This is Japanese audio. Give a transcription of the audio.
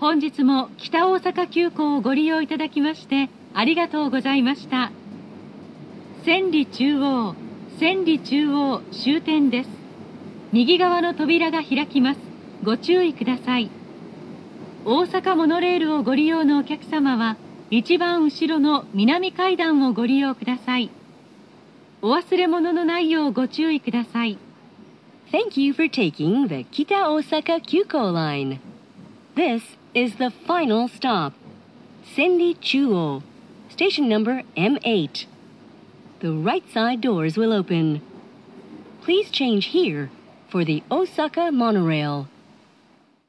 本日も北大阪急行をご利用いただきましてありがとうございました。千里中央終点です。右側の扉が開きます。ご注意ください。大阪モノレールをご利用のお客様は一番後ろの南階段をご利用ください。お忘れ物のないようご注意ください。 Thank you for taking the Kita Osaka Kyuko line. This is the final stop, Senri Chuo, station number M8. The right side doors will open. Please change here for the Osaka monorail.